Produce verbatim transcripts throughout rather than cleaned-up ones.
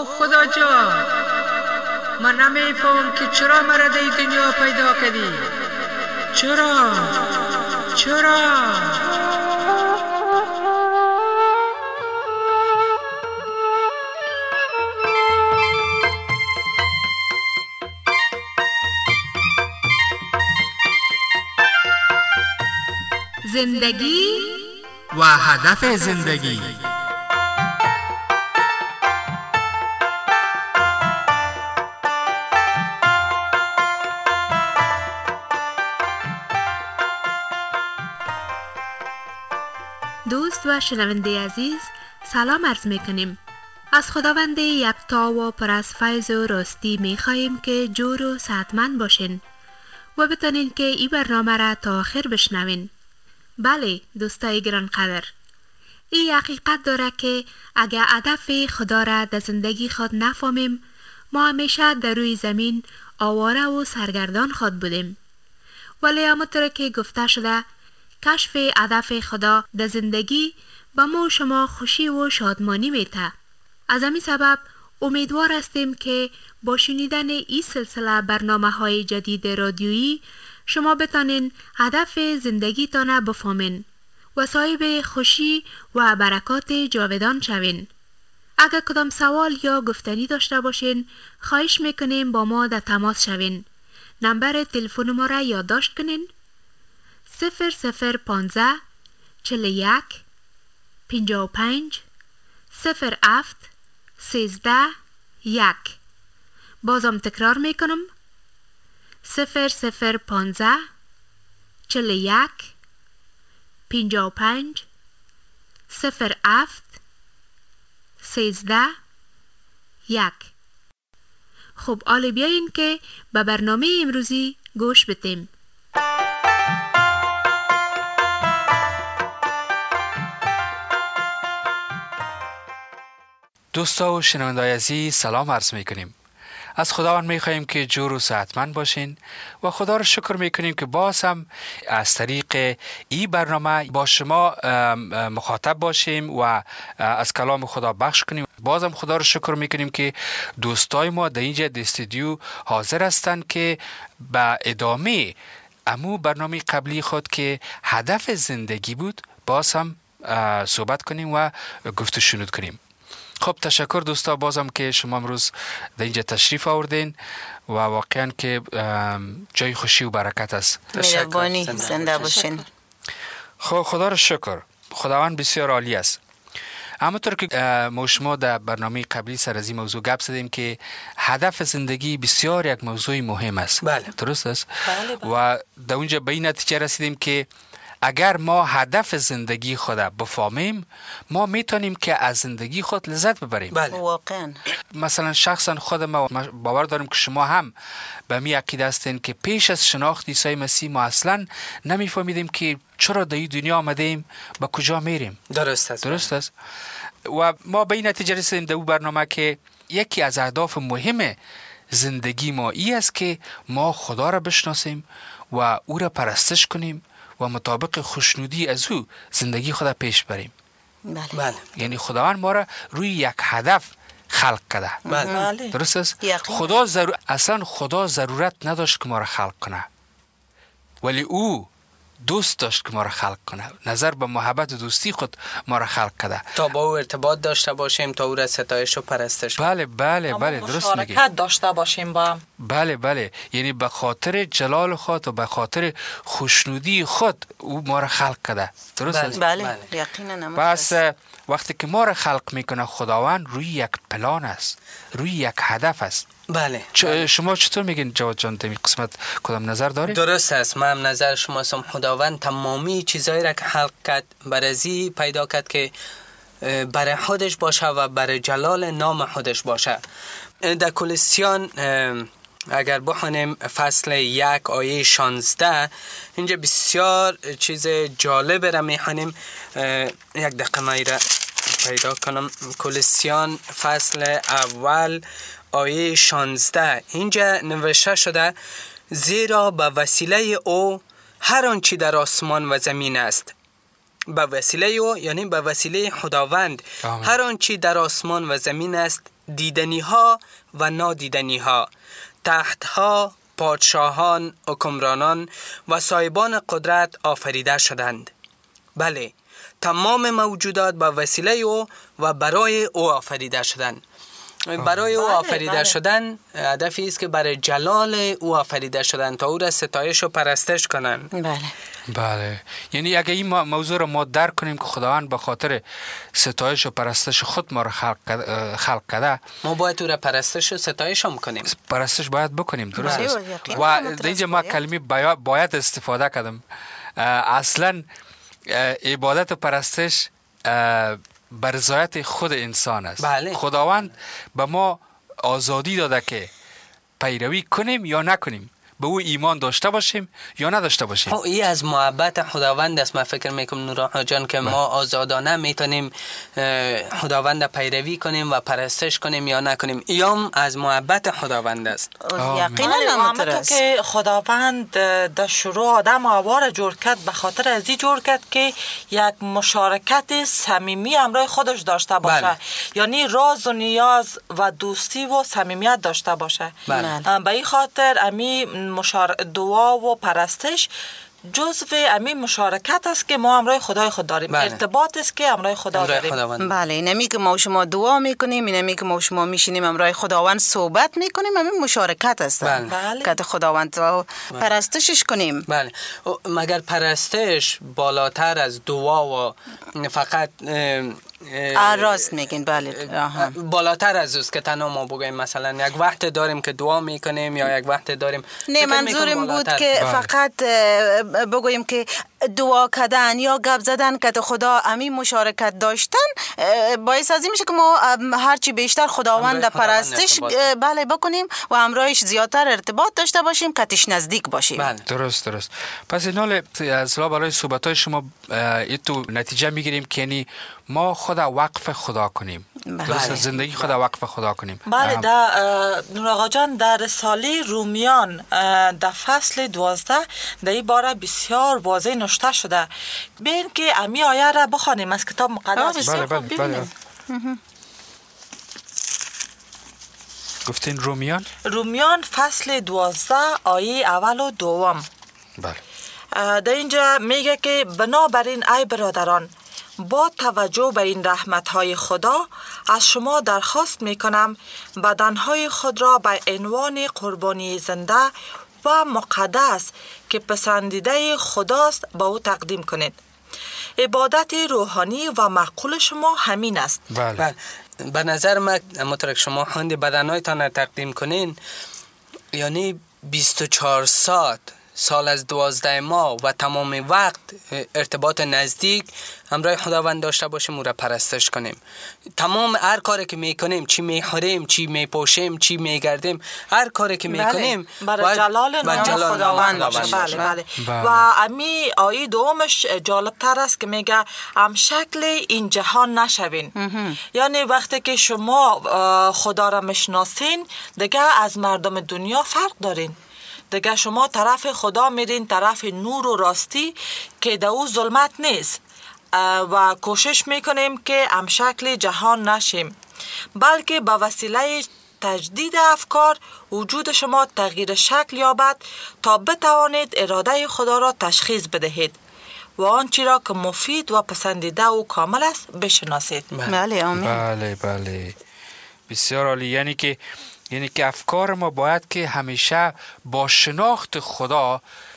او خدا جان، من نمیفهم که چرا مرا در دنیا پیدا کردی. چرا؟ چرا؟ زندگی و هدف زندگی. دوست و شنونده عزیز، سلام عرض می کنیم. از خداوند یکتا و پر از فیض و راستی می خواهیم که جور و صحتمند باشین و بتونین که این برنامه را تا آخر بشنوین. بله دوستای گرانقدر، این حقیقت داره که اگر هدف خدا را در زندگی خود نفهمیم، ما همیشه در روی زمین آواره و سرگردان خود بودیم. ولی همونطور که گفته شده، کشف هدف خدا در زندگی به ما و شما خوشی و شادمانی میده. از همین سبب امیدوار هستیم که با شنیدن این سلسله برنامه های جدید رادیویی شما بتانین هدف زندگیتان بفهمین و صاحب خوشی و برکات جاودان شوین. اگر کدام سوال یا گفتنی داشته باشین، خواهش میکنیم با ما در تماس شوین. نمبر تلفن ما را یادداشت کنین: صفر صفر پانزده چهل و یک پنجاه و پنج صفر هفت سیزده یک. بازم تکرار میکنم: صفر صفر پانزده چهل و یک پنجاه و پنج صفر هفت سیزده یک. خب حالا بیاین که به برنامه امروزی گوش بدیم. دوستا و شنوندای عزیز، سلام عرض میکنیم. از خداوند میخواهیم که جور و صحتمند باشین و خدا رو شکر میکنیم که باز هم از طریق این برنامه با شما مخاطب باشیم و از کلام خدا بخش کنیم. باز هم خدا رو شکر میکنیم که دوستای ما در اینجا در استودیو حاضر هستند که به ادامه امو برنامه قبلی خود که هدف زندگی بود باز هم صحبت کنیم و گفت و شنود کنیم. خب تشکر دوستا بازم که شما امروز در اینجا تشریف آوردین و واقعا که جای خوشی و برکت است. مهربانی، زنده باشین. خب خدا را شکر، خداوند بسیار عالی است. همونطور که ما شما در برنامه قبلی سر از این موضوع گپ زدیم که هدف زندگی بسیار یک موضوع مهم است. بله. درست است؟ بله بله. و در اونجا به این نتیجه رسیدیم که اگر ما هدف زندگی خود بفهمیم، ما میتونیم که از زندگی خود لذت ببریم. بله. واقعا. مثلا شخصا خود ما باور دارم که شما هم به می عقیده هستین که پیش از شناخت عیسی مسیح ما اصلا نمیفهمیدیم که چرا در این دنیا آمدیم، به کجا میریم. درست است. درست است. و ما به این نتیجه رسیدیم در اون برنامه که یکی از اهداف مهم زندگی ما این است که ما خدا را بشناسیم و او را پرستش کنیم و مطابق خوشنودی از او زندگی خود پیش بریم. بله. بله. یعنی خداوند ما را روی یک هدف خلق کرده. بله. درست است؟ یقین. خدا ضرور... اصلا خدا ضرورت نداشت که ما را خلق کنه، ولی او دوست داشت که ما را خلق کنه. نظر به محبت و دوستی خود ما را خلق کرده تا با او ارتباط داشته باشیم، تا او را ستایش و پرستش. بله بله بله درست میگی. مشارکت داشته باشیم با هم. بله بله، یعنی به خاطر جلال خود و به خاطر خوشنودی خود او ما را خلق کرده. درست بله. است؟ بله, بله. یقینا. پس وقتی که ما را خلق میکنه خداوند روی یک پلان است، روی یک هدف است. بله. بله. شما چطور میگین جواد جان در این قسمت کدام نظر داری؟ درست است. من هم نظر شما هستم. خداوند تمامی چیزایی را که خلق کرد برای پیدا کرد که برای خودش باشه و برای جلال نام خودش باشه. در کولوسیان اگر بخونیم فصل یک آیه شانزده، اینجا بسیار چیز جالب را میخونیم. یک دقیقه من را پیدا کنم. کولوسیان فصل اول آیه شانزده، اینجا نوشته شده: زیرا به وسیله او هر آنچه در آسمان و زمین است، به وسیله او یعنی به وسیله خداوند آمین. هر آنچه در آسمان و زمین است، دیدنی ها و نادیدنی ها، تخت ها، پادشاهان، حکمرانان و صاحبان قدرت آفریده شدند. بله، تمام موجودات به وسیله او و برای او آفریده شدند. برای او بله، آفریده بله. شدن هدفی است که برای جلال او آفریده شدن تا او را ستایش و پرستش کنند. بله. بله، یعنی اگه این ما- موضوع رو ما درک کنیم که خداوند به خاطر ستایش و پرستش خود ما رو خلق کرد- خلق کرده، ما باید او را پرستش و ستایش هم کنیم. پرستش باید بکنیم. درست بله، است. یقینا و مترس در اینجا ما باید. کلمه باید, باید استفاده کردم. اه، اصلا اه، عبادت و پرستش اه، بر رضایت خود انسان است. بله. خداوند به ما آزادی داده که پیروی کنیم یا نکنیم، به او ایمان داشته باشیم یا نداشته باشیم. خب این از محبت خداوند است. من فکر میکنم نورا جان که ما آزادانه میتونیم خداوند پیروی کنیم و پرستش کنیم یا نکنیم. ایام از محبت خداوند است. یقینا بله، و همه مترس. تو که خداوند در شروع آدم و حوا را جور کرد، به خاطر از این جور کرد که یک مشارکت صمیمی همراه خودش داشته باشه. بله. یعنی راز و نیاز و دوستی و صمیمیت داشته باشه. بله. به این خاطر امی مشار... دعا و پرستش جزو امی مشارکت است که ما همراه خدای خود داریم. بله. ارتباط است که همراه خدا همراه داریم. خداوند. بله، اینمی که ما و شما دعا میکنیم، اینمی که ما و شما میشینیم امرای خداوند صحبت میکنیم، همین مشارکت است. بله. بله. که خداوند و پرستشش کنیم. بله. مگر پرستش بالاتر از دعا و فقط اه، آه، راست میگین. بله. آها. بالاتر از اوست که تنها ما بگویم مثلا یک وقت داریم که دعا میکنیم یا یک وقت داریم. نه، فکر منظورم میکنم بود بالاتر. که بله. فقط اه، بگوییم که دعا کردن یا گپ زدن که خدا امی مشارکت داشتن اه، باعث از این میشه که ما اه، هرچی بیشتر خداوند همراه خداوند پرستش ارتباط اه، بله بکنیم و همراهش زیادتر ارتباط داشته باشیم که تیش نزدیک باشیم. بله. درست درست. پس این حال از لا برای صحبت های شما اه، تو نتیجه میگیریم که یعنی ما خود وقف خدا کنیم. بله. درست است؟ زندگی خود وقف خدا کنیم. بله، ام. در نور آقا جان در رساله رومیان اه، در فصل دوازده در این باره بسیار واضح نوشته شده. ببین که امی آیه را بخوانیم از کتاب آه، مقدس. بسیار بله خوب، بله بله. ببینیم. گفتین رومیان؟ رومیان فصل دوازده آیه اول و دوم. بله. اه، در اینجا میگه که بنابراین ای برادران، با توجه به این رحمت‌های خدا از شما درخواست میکنم بدنهای خود را به عنوان قربانی زنده و مقدس که پسندیده خداست به او تقدیم کنید. عبادت روحانی و معقول شما همین است. بله. بله. به نظر من همونطور که شما خواندی بدنهایتان را تقدیم کنین، یعنی بیست و چهار ساعت سال از دوازده ماه و تمام وقت ارتباط نزدیک همراه خداوند داشته باشیم، او را پرستش کنیم. تمام هر کاری که میکنیم، چی میخوریم، چی میپوشیم، چی میگردیم، هر کاری که میکنیم برای جلال بر نام جلال خداوند نام باشه. خداوند بله باشه. بله. بله. و امی آیه دومش جالب تر است که میگه هم شکل این جهان نشوین. یعنی وقتی که شما اه، خدا را میشناسین دیگه از مردم دنیا فرق دارین. دیگه شما طرف خدا میرین، طرف نور و راستی که در او ظلمت نیست، و کوشش میکنیم که هم شکل جهان نشیم، بلکه به وسیله تجدید افکار وجود شما تغییر شکل یابد تا بتوانید اراده خدا را تشخیص بدهید و آنچه را که مفید و پسندیده و کامل است بشناسید. بله آمین. بله بله. بسیار عالی. یعنی که یعنی که افکار ما باید که همیشه با شناخت خدا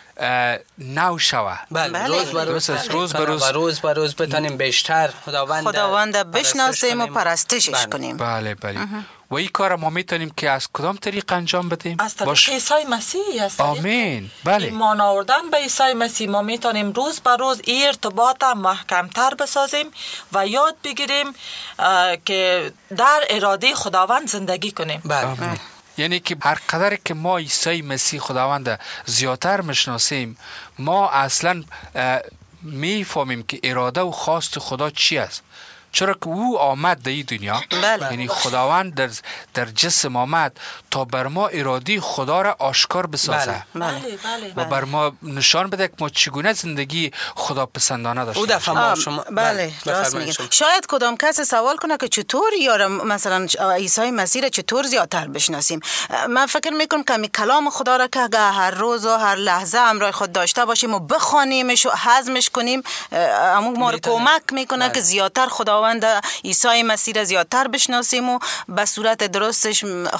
نو شوه. بله. بله. روز به روز روز روز به روز و روز به روز بتانیم بیشتر خداوند خداوند بشناسیم و کنیم. پرستشش بله. کنیم. بله بله. و این کار ما میتونیم که از کدام طریق انجام بدیم؟ از طریق باش. عیسی مسیح است. آمین. بله. ایمان آوردن به عیسی مسیح ما میتونیم روز به روز این ارتباط محکمتر بسازیم و یاد بگیریم که در اراده خداوند زندگی کنیم. بله. آمین. یعنی که هر قدر که ما عیسی مسیح خداوند زیادتر میشناسیم، ما اصلا میفهمیم که اراده و خواست خدا چی است. چرا که او آمد در این دنیا، بله. یعنی خداوند در, در جسم آمد تا بر ما اراده خدا را آشکار بسازه. بله بله بله. و بر ما نشان بده که ما چگونه زندگی خدا پسندانه داشته او دفعه ما شما بله راست میگین. شاید کدام کس سوال کنه که چطور یا مثلا عیسی مسیح را چطور زیادتر بشناسیم. من فکر میکنم که می کلام خدا را که هر روز و هر لحظه همراه خود داشته باشیم و بخوانیمش و هضمش کنیم، همون ما رو کمک میکنه که زیادتر خداوند عیسی مسیح را زیادتر بشناسیم و به صورت درستش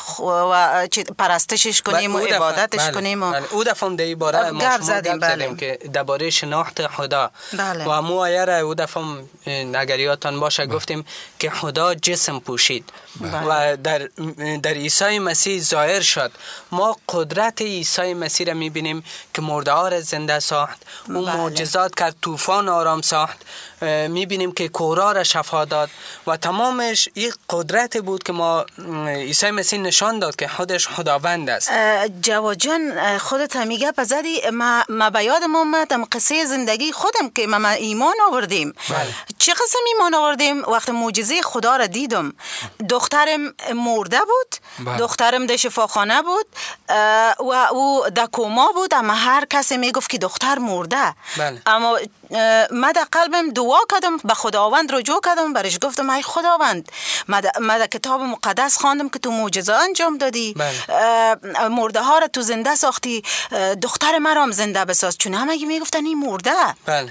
و پرستشش کنیم و عبادتش بله. کنیم. و بله. او دفعه در این باره ما شما زدیم, گپ بله. زدیم که درباره شناخت خدا. بله. و مو آیه را او دفعه اگر یادتان باشه گفتیم که خدا جسم پوشید و در در عیسی مسیح ظاهر شد. ما قدرت عیسی مسیح را میبینیم که مرده ها را زنده ساخت، او بله. معجزات کرد، طوفان آرام ساخت، میبینیم که کورا را شفا داد و تمامش این قدرت بود که ما عیسی مسیح نشان داد که خودش خداوند است. جواد جان خودت میگه پزدی ما, ما به یادم اومد قصه زندگی خودم که ما, ما ایمان آوردیم. بله. چه قسم ایمان آوردیم؟ وقت معجزه خدا را دیدم. دخترم مرده بود. بله. دخترم در شفاخانه بود و او در کوما بود، اما هر کسی میگفت که دختر مرده. بله. اما من در قلبم دعا کردم، به خداوند رجوع کردم، برش گفتم ای خداوند من در کتاب مقدس خواندم که تو معجزه انجام دادی. بله. مرده ها را تو زنده ساختی، دختر مرام زنده بساز. چون همه میگفتن این مرده. بله.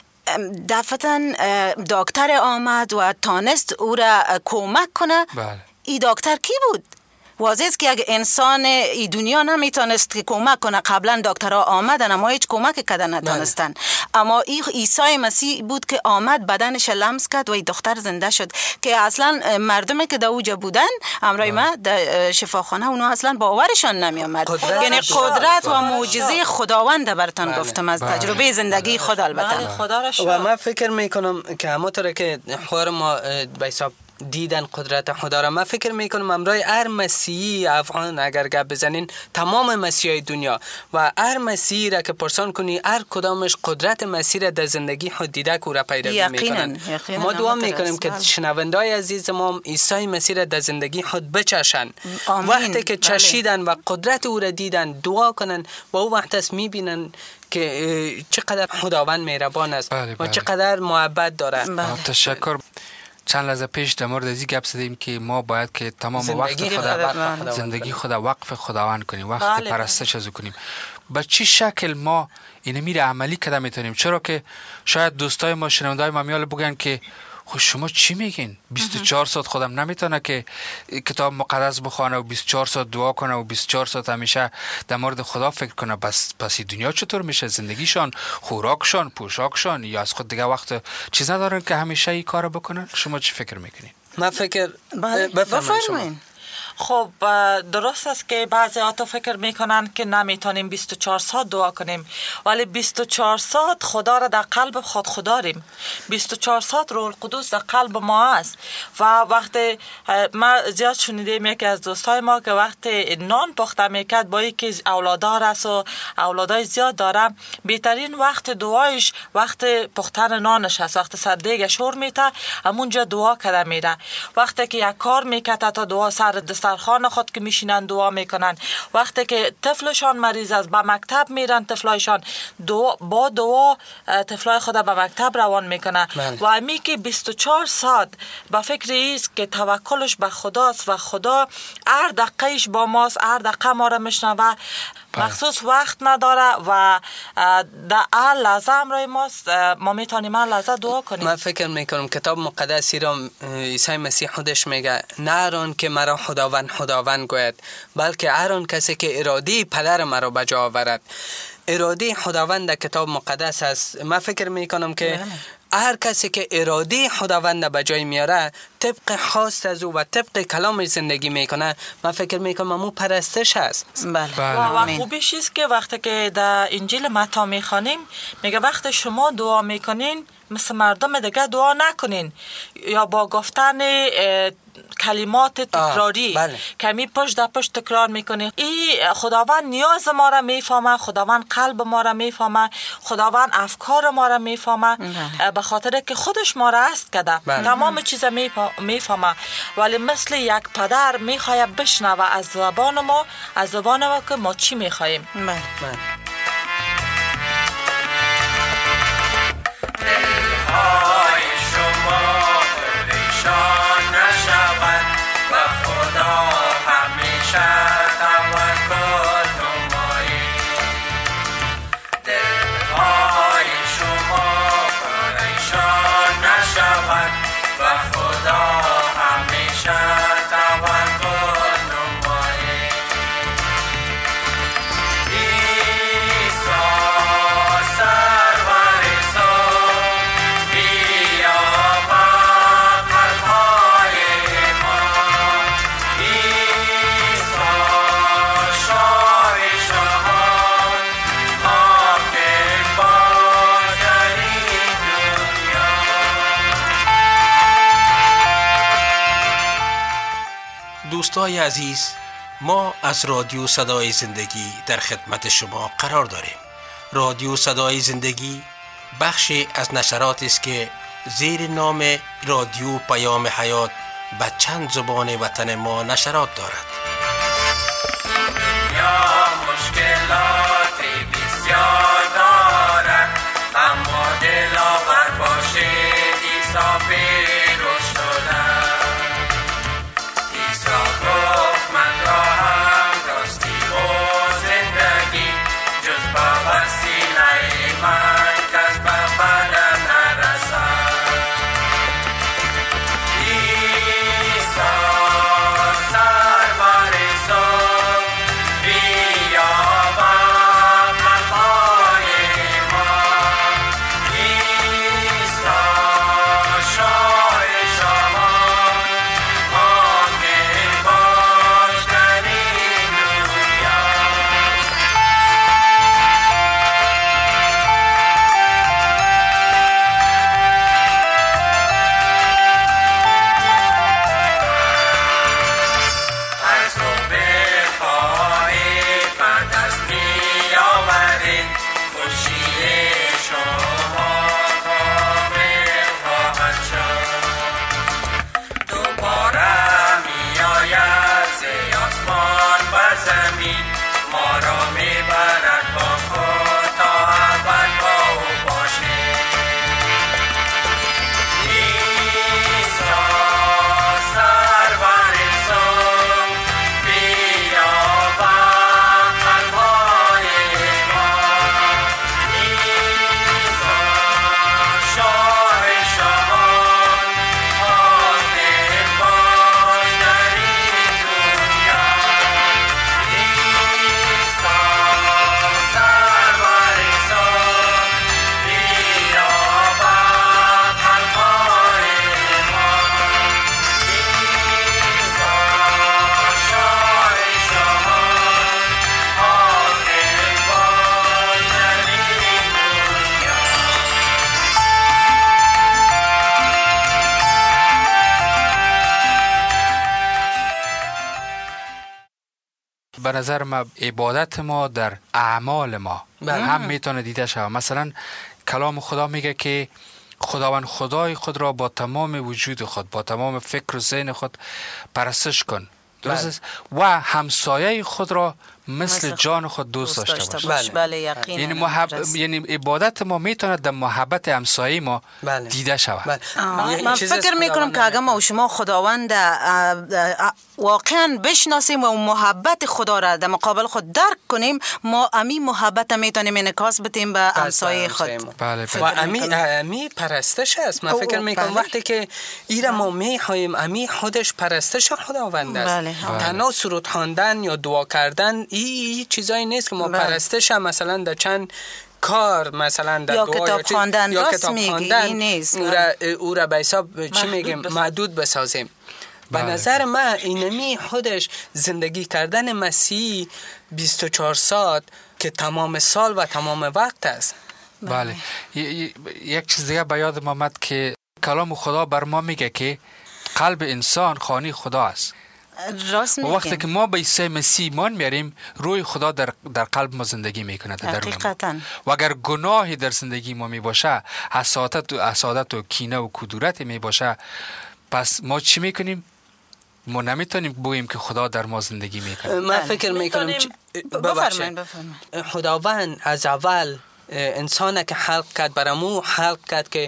دفعتا دکتر آمد و تانست او را کمک کنه. بله. ای دکتر کی بود؟ واضح است که اگه انسان ای دنیا نمیتونست که کمک کنه، قبلا دکترها آمدن اما هیچ کمک کردن نتونستن. اما این عیسی مسیح بود که آمد بدنش لمس کرد و ای دختر زنده شد که اصلا مردمی که در اوجا بودن امرای ما در شفاخانه اونا اصلا باورشان نمی آمد. یعنی قدرت و معجزه خداوند براتون بله. گفتم از بله. تجربه زندگی خود البته. بله خدا را شکر. و من فکر میکنم که همونطور که خور ما به حساب دیدن قدرت خدا را، من فکر میکنم امرای هر مسیحی افغان اگر گپ بزنین تمام مسیحای دنیا و هر مسیحی را که پرسان کنی هر کدامش قدرت مسیح را در زندگی خود دیده که او را پیروی میکنن. ما دعا میکنیم که شنوندای عزیز ما عیسی مسیح را در زندگی خود بچشن. وقتی که چشیدن و قدرت او را دیدن دعا کنن و او وقت است میبینن که چقدر خداوند مهربان است. بله، بله. و چقدر محبت داره. بله. تشکر. چند لحظه پیش در مورد ازی گپ زدیم که ما باید که تمام وقت زندگی خدا خدا زندگی خدا وقف خداوند کنیم، وقت بله، پرستش از او کنیم. به چی شکل ما اینو میره عملی کده میتونیم؟ چرا که شاید دوستای ما شنوندای ما میال بگن که خب شما چی میگین؟ بیست و چهار ساعت خودم نمیتونه که کتاب مقدس بخونه و بیست و چهار ساعت دعا کنه و بیست و چهار ساعت همیشه در مورد خدا فکر کنه. بس پس این دنیا چطور میشه؟ زندگیشان، خوراکشان، پوشاکشان یا از خود دیگه وقت چیز ندارن که همیشه این کارو بکنن؟ شما چی فکر میکنین؟ من فکر بفرمایید. خب درست است که بعضی ها تو فکر میکنن که نمیتونیم بیست و چهار ساعت دعا کنیم، ولی بیست و چهار ساعت خدا را در قلب خود خدا داریم. بیست و چهار ساعت روح القدس در قلب ما است و وقتی ما زیاد شنیدیم یکی از دوستای ما که وقتی نان پخته میکرد با یکی اولادار است و اولادای زیاد داره، بهترین وقت دعایش وقت پختن نانش است. وقت سردیگ شور میته همونجا دعا کرده میره. وقتی که یک کار میکرد تا دعا سر دسترخوان خود که میشینن دعا میکنن. وقتی که طفلشان مریض است به مکتب میرن، طفلایشان دعا با دعا طفلای خود به مکتب روان میکنن. و امی که بیست و چهار ساعت به فکر ایست که توکلش به خداست و خدا هر دقیقش با ماست، هر دقیقه ما را میشنوه، مخصوص وقت نداره و در هر لحظه امرای ماست. ما میتونیم هر لحظه دعا کنیم. من فکر میکنم کتاب مقدسی را عیسی مسیح خودش میگه نه آن که مرا خداوند خداوند گوید، بلکه هر آن کسی که اراده پدر مرا به جا آورد. اراده خداوند در کتاب مقدس است. من فکر میکنم که هر کسی که اراده خداوند به جای میاره، طبق خواست از او و طبق کلامش زندگی میکنه، من فکر میکنم امو پرستش است. بله. و خوبیش است که وقتی که در انجیل متی میخوانیم میگه وقتی شما دعا میکنین مثل مردم دیگه دعا نکنین یا با گفتن کلمات تکراری بله. کمی پشت در پشت تکرار میکنی. این خداوند نیاز ما را میفهمه، خداوند قلب ما را میفهمه، خداوند افکار ما را میفهمه. به خاطر که خودش ما را است کده تمام چیز میفهمه، ولی مثل یک پدر میخواد بشنوه از زبان ما، از زبان ما که ما چی میخوایم. بله. دلهای شما پریشان نشود و خدا همیشه توکل نمایید. دلهای شما پریشان نشود و خدا همیشه توکل نمایید. عیسی سرور صبح بیا با قلب‌های ما. عیسی شاه شاهان حاکم باش در این دنیا. دوستای عزیز، ما از رادیو صدای زندگی در خدمت شما قرار داریم. رادیو صدای زندگی بخشی از نشراتی است که زیر نام رادیو پیام حیات به چند زبان وطن ما نشرات دارد. یا مشکلاتی بسیار دارد، اما دلاور باشید، عیسی پیروز شده. عیسی گفت من راهم، راستی و زندگی، جز با وسیله من کس به پدر نرسد. عیسی سرور صبح بیا با قلب‌های ما. عیسی شاه شاهان حاکم باش در این دنیا. از تو بخواهید و دست می‌آورید، خوشی شما کامل خواهد شد. دوباره می‌آید ز آسمان و زمین، ما را می‌برد با خود تا ابد با او باشیم. عیسی سرور صبح بیا با قلب‌های ما. عیسی شاه شاهان حاکم باش در این دنیا. عیسی سرور صبح بیا با قلب‌های ما. عیسی شاه شاهان حاکم باش در این دنیا. به نظر ما عبادت ما در اعمال ما هم میتونه دیده شود. مثلا کلام خدا میگه که خداوند خدای خود را با تمام وجود خود، با تمام فکر و ذهن خود پرستش کن. درست است؟ و همسایه خود را مثل جان خود دوست داشته باش. بله یقینا. یعنی محب... یعنی عبادت ما میتونه در محبت همسایه ما بله. دیده شود. بله. من فکر میکنم که اگر ما و شما خداوند واقعا بشناسیم و محبت خدا را در مقابل خود درک کنیم، ما امی محبت میتونیم انعکاس بدیم به همسایه خود. بله. و امی امی پرستش است. من فکر میکنم بله. وقتی که ایره ما میخوایم، امی خودش پرستش خداوند است. بله. تنها سرود خواندن یا دعا کردن این چیزایی نیست که ما بله. پرستش هم مثلا در چند کار مثلا در یا دعا کتاب خواندن یا راست کتاب میگی خواندن نیست. او را او را به حساب چی میگیم محدود بسازیم. به نظر من اینمی خودش زندگی کردن مسیح بیست و چهار ساعت که تمام سال و تمام وقت است. بله. یک چیز دیگه به یادم آمد که کلام خدا بر ما میگه که قلب انسان خانه خدا است. راست و میگین. وقتی که ما به عیسی مسیح ایمان میاریم روح خدا در, در قلب ما زندگی میکنه در حقیقتا. و اگر گناهی در زندگی ما میباشه، حسادت و حسادت و کینه و کدورت میباشه، پس ما چی میکنیم؟ ما نمیتونیم بگوییم که خدا در ما زندگی میکنه. من فکر میکنم بفرمایید بفرمایید. خداوند از اول انسان که خلق کرد برامو خلق کرد که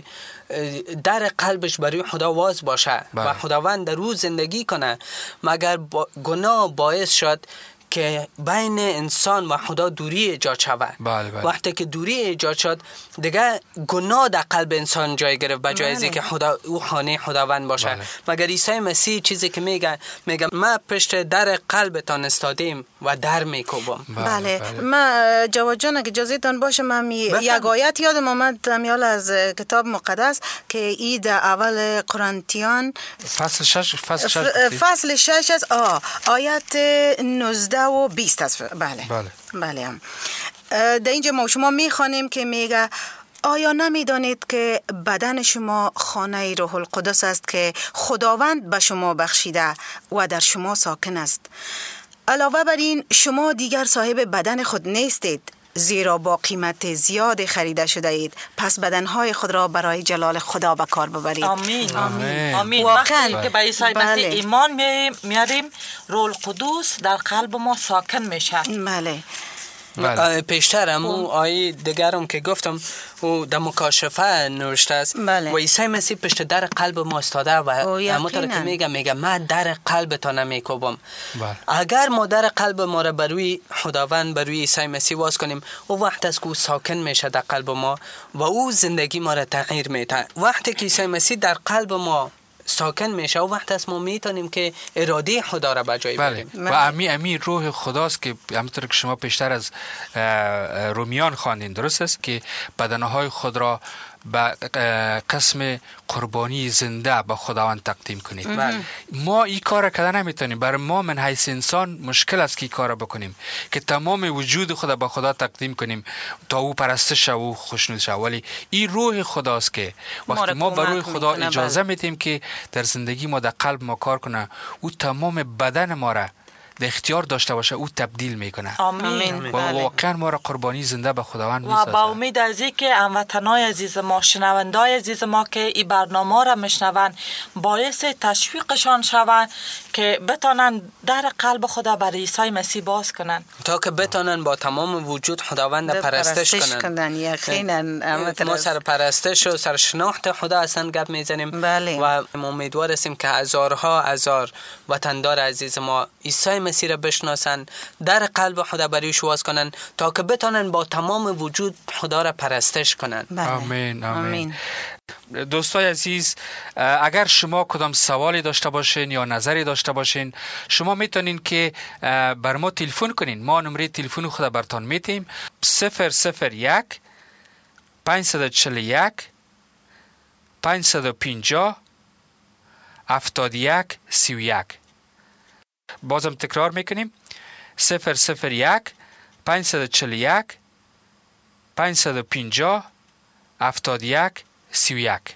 در قلبش برای خدا واز باشه بله. و خداوند در روز زندگی کنه، مگر با گناه باعث شد که بین انسان و خدا دوری ایجاد شود. بله بله. وقتی که دوری ایجاد شد دیگه گناه در قلب انسان جای گرفت به جای اینکه خدا او خانه خداوند باشه. بله. مگر عیسی مسیح چیزی که میگه میگه من پشت در قلبتان استادیم و در میکوبم. بله, بله. بله. ما جواد جان اگه اجازهتان باشه من یک آیت یادم آمد میال از کتاب مقدس که ای در اول قرنتیان فصل شش فصل شش فصل شش است آه آیت نوزده و بیست است. بله بله بله. در اینجا ما شما میخوانیم که میگه آیا نمیدانید که بدن شما خانه روح القدس است که خداوند به شما بخشیده و در شما ساکن است؟ علاوه بر این شما دیگر صاحب بدن خود نیستید، زیرا با قیمت زیاد خریده شده اید، پس بدنهای خود را برای جلال خدا به کار ببرید. آمین آمین. آمین. وقتی که به عیسی مسیح ایمان میاریم روح القدس در قلب ما ساکن میشه. بله. بله. پیشتر همون آیه دیگرم که گفتم او در مکاشفه نوشته است. بله. و عیسی مسیح پشت در قلب ما استاده و همونطور که میگه میگه من در قلبتان نمیکوبم. بله. اگر ما در قلب ما را بروی خداوند بروی عیسی مسیح واز کنیم، او وقت است که او ساکن میشه در قلب ما و او زندگی ما را تغییر میده. وقتی که عیسی مسیح در قلب ما ساکن میشه و وقت است ما میتونیم که اراده خدا را به جای بله. بریم. و امی امی روح خداست که همونطور که شما پیشتر از رومیان خواندین، درست است که بدنهای خود را به قسم قربانی زنده به خداوند تقدیم کنید. بله. ما این کار را کردن نمیتونیم. برای ما من حیث انسان مشکل است که این کار را بکنیم که تمام وجود خود به خدا تقدیم کنیم تا او پرستش و خوشنود شود. ولی این روح خداست که وقتی ما به روح خدا اجازه میدیم که در زندگی ما در قلب ما کار کنه، او تمام بدن ما را در اختیار داشته باشه، او تبدیل میکنه. آمین. و واقعا ما را قربانی زنده به خداوند و میسازه. با امید از اینکه هموطنای عزیز ما، شنوندای عزیز ما که این برنامه را میشنوند باعث تشویقشان شوند که بتانن در قلب خدا برای عیسی مسیح باز کنن تا که بتانن با تمام وجود خداوند پرستش کنن. کنن یقینا ما سر پرستش و سر شناخت خدا اصلا گپ میزنیم. بله. و امیدوار هستیم که هزارها هزار وطندار عزیز ما عیسی مسیح را بشناسن، در قلب خدا بریش واز کنن تا که بتانن با تمام وجود خدا را پرستش کنن. بله. آمین آمین. دوستای عزیز، اگر شما کدام سوالی داشته باشین یا نظری داشته باشین، شما میتونین که بر ما تلفن کنین. ما نمره تلفن خود براتون میتیم صفر صفر یک پنجصد و چهل و یک پنجصد و پنجاه هفتاد و یک سی و یک. بازم تکرار میکنیم صفر صفر یک پنجصد و چهل و یک پنجصد و پنجاه هفتاد و یک سی و یک.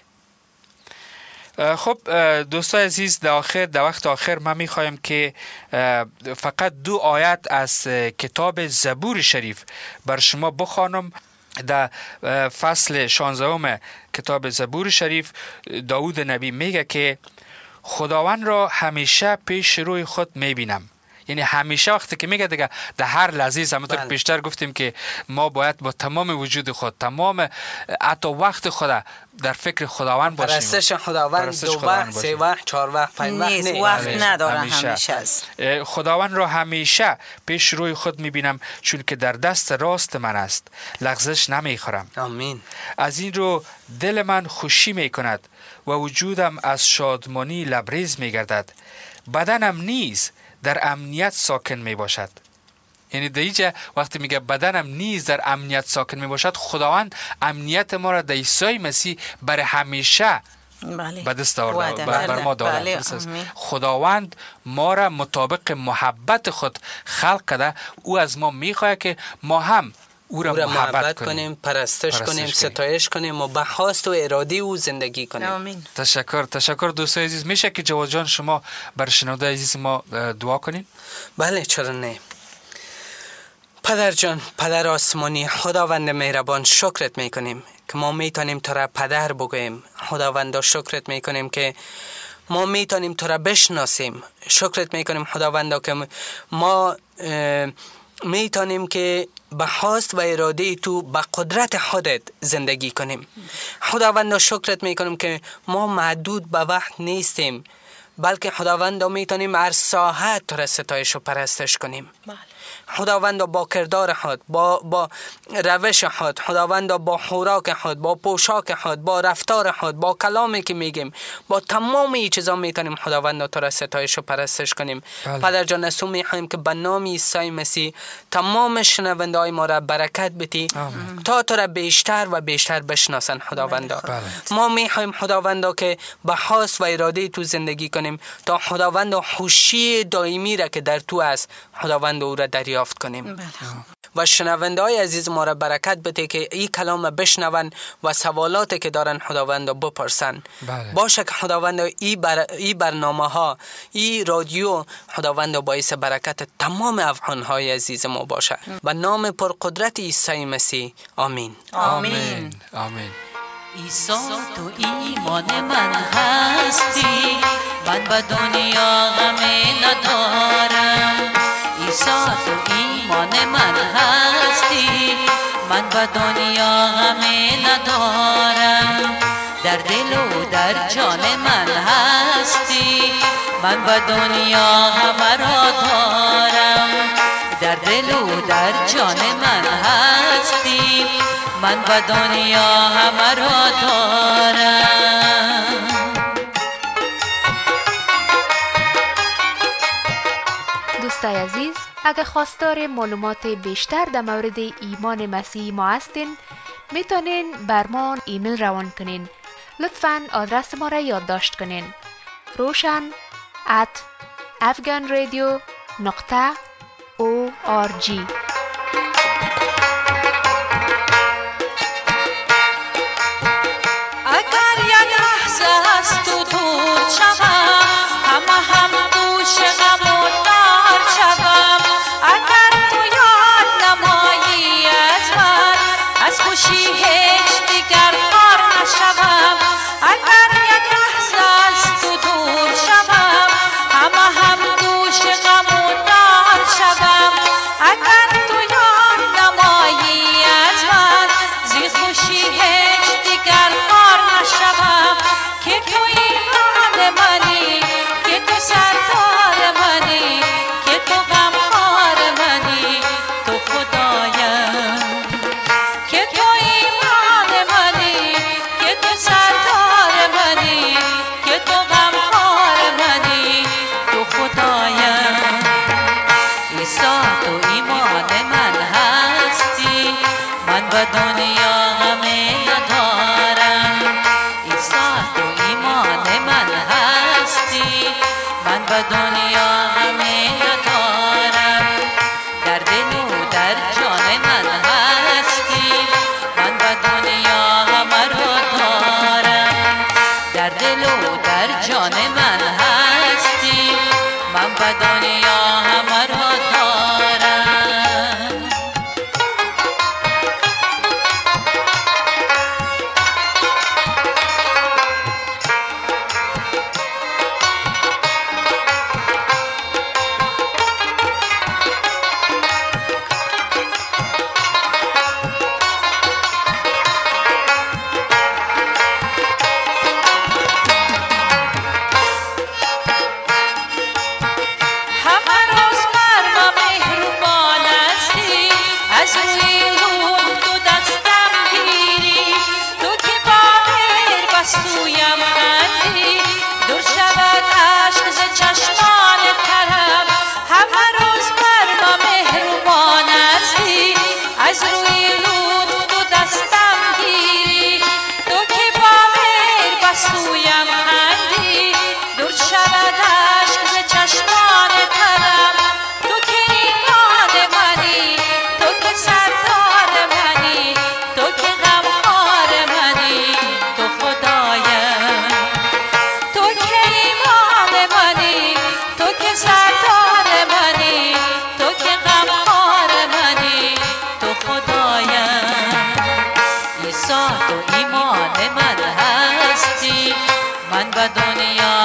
خب دوستای عزیز، در آخر در وقت آخر ما میخوایم که فقط دو آیت از کتاب زبور شریف بر شما بخوانم. در فصل شانزدهم کتاب زبور شریف داود نبی میگه که خداوند را همیشه پیش روی خود میبینم. یعنی همیشه وقتی که میگه دیگه در هر لحظه، همونطور بله. پیشتر گفتیم که ما باید با تمام وجود خود، تمام حتی وقت خود در فکر خداوند باشیم. پرستش خداوند دو وقت، سه وقت، چهار وقت، پنج وقت نیست، وقت نداره، همیشه است. خداوند را همیشه پیش روی خود میبینم، چون که در دست راست من است، لغزش نمیخورم. آمین. از این رو دل من خوشی میکند و وجودم از شادمانی لبریز میگردد. بدنم نیز در امنیت ساکن می باشد. یعنی در اینجا وقتی میگه بدنم نیز در امنیت ساکن می باشد، خداوند امنیت ما را در عیسی مسیح برای همیشه بله. به دست آورده، بر, بر ما داده. بله. خداوند ما را مطابق محبت خود خلق کرده. او از ما میخواهد که ما هم او را محبت, محبت کنیم, کنیم، پرستش, پرستش کنیم، کنیم. ستایش کنیم و به خواست و اراده او زندگی کنیم. آمین. تشکر تشکر دوستای عزیز. میشه که جواد جان شما بر شنونده عزیز ما دعا کنین؟ بله چرا نه. پدر جان، پدر آسمانی، خداوند مهربان، شکرت میکنیم که ما میتونیم تو را پدر بگوییم. خداوند شکرت میکنیم که ما میتونیم تو را بشناسیم. شکرت میکنیم خداوند که ما میتونیم که به خواست و اراده تو به قدرت خودت زندگی کنیم. خداوند شکرت میکنیم که ما محدود به وقت نیستیم، بلکه خداوند میتونیم هر ساعت تو را ستایش و پرستش کنیم. خداوند با کردار خود، با با روش خود، خداوند با خوراک خود، با پوشاک خود، با رفتار خود، با کلامی که میگیم، با تمام این چیزا میتونیم خداوند تو را ستایش و پرستش کنیم. بله. پدر جان نسو میخوایم که به نام عیسی مسیح تمام شنونده های ما را برکت بدی تا تو را بیشتر و بیشتر بشناسن خداوند. بله. ما میخوایم خداوند که به خواست و اراده تو زندگی کنیم تا خداوند خوشی دائمی را که در تو است خداوند او را دریافت کنیم. بله. و شنونده های عزیز ما را برکت بده که این کلام بشنون و سوالاتی که دارن خداوند بپرسن. بله. باشه که خداوند این بر... ای برنامه ها، این رادیو خداوند باعث برکت تمام افغان های عزیز ما باشه. به نام پرقدرت عیسی مسیح آمین. آمین. آمین. عیسی تو ایمان من هستی، من به دنیا غمی ندارم. عیسی تو ایمان من هستی، من به دنیا غمی ندارم. در دل و در جان من هستی، من به دنیا همه را دارم. در دل و در جان من هستی، من به دنیا همه را دارم. دوستای عزیز، اگر خواستار معلومات بیشتر در مورد ایمان مسیحی ما هستین، میتونین بر ما ایمیل روان کنین. لطفاً آدرس ما را یادداشت کنین: روشن ات افغان رادیو نقطه او آر جی. اگر یک لحظه از تو دور شوم، همه هم دوش غم و دار شوم. اگر تو یاد نمایی از من، از خوشی هیچ دیگر خار نشوم. اگر یک لحظه از تو دور شوم، همه هم دوش غم و دار شوم. اگر تو یاد نمایی از من، زی خوشی هیچ دیگر خار نشوم. که تو ایمان منی، که تو سردار منی، که تو غمخوار منی، تو خدایم. که تو ایمان منی، که تو سردار منی، که تو غمخوار منی، تو خدایم. عیسی تو ایمان من هستی، من به دنیا غمی ندارم. عیسی تو ایمان من هستی، من به دنیا غمی ندارم. در دل و در جان من هستی، من به دنیا همه را دارم. در دل و در جان من هستی، من به دنیا همه را دارم. سردار من به دنیا